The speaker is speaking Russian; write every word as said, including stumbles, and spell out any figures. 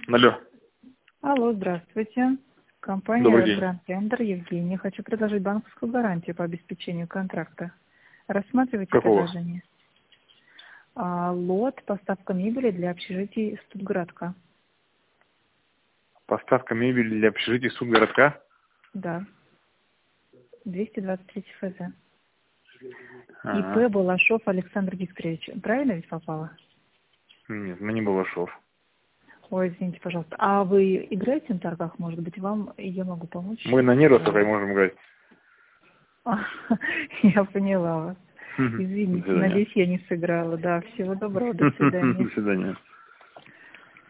Алло. Алло, здравствуйте. Компания Добрый день. Grand Tender, Евгений. Хочу предложить банковскую гарантию по обеспечению контракта. Рассматривайте Какого? предложение. А, лот, поставка мебели для общежитий Студгородка. Поставка мебели для общежития Студгородка? Да. двести двадцать три эф зэ. Ага. ИП Балашов Александр Викторович. Правильно ведь попало? Нет, ну не Балашов. Ой, извините, пожалуйста. А вы играете на торгах, может быть, вам я могу помочь? Мы на нервах только и можем играть. Я поняла вас. До Извините, свидания. надеюсь, я не сыграла. Да, всего доброго, до свидания. До свидания.